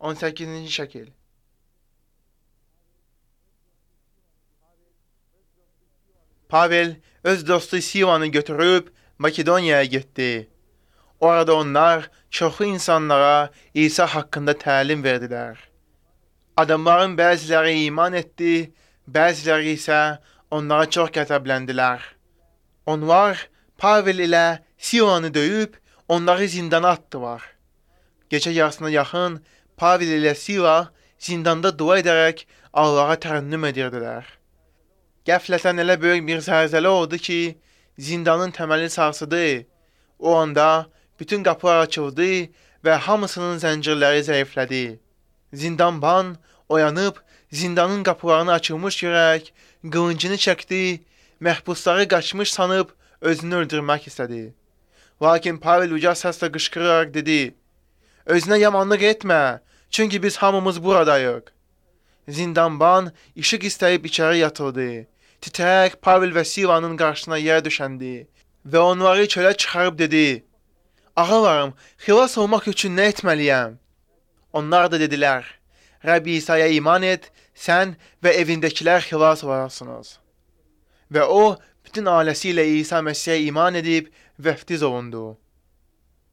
18-ci şəkil. Pavel öz dostu Sivanı götürüb Makedoniyaya getdi. Orada onlar çoxlu insanlara İsa haqqında təlim verdilər. Adamların bəziləri iman etdi, bəziləri isə onlara çox qəzəbləndilər. Onlar Pavel ilə Sivanı döyüb onları zindana atdılar. Gecə yarısına yaxın Pavel ilə Siva zindanda dua edərək Allaha tərənnüm edirdilər. Qəflətən elə böyük bir zəlzələ oldu ki, zindanın təməli sarsıdı. O anda bütün qapılar açıldı və hamısının zəncirləri zəiflədi. Zindanban oyanıb zindanın qapılarını açılmış görərək qılıncını çəkdi, məhbusları qaçmış sanıb özünü öldürmək istədi. Lakin Pavel uca səslə qışqıraraq dedi: "Özünə yamanlıq etmə, çünki biz hamımız buradayıq." Zindanban işıq istəyib içəri yatıldı. Titrək Pavel və Sivanın qarşısına yer düşəndi və onları çölə çıxarıb dedi: "Ağalarım, xilas olmaq üçün nə etməliyəm?" Onlar da dedilər: "Rəbbi İsa'ya iman et, sən və evindəkilər xilas olarsınız." Və o, bütün ailəsi ilə İsa Məsihə iman edib vəftiz olundu.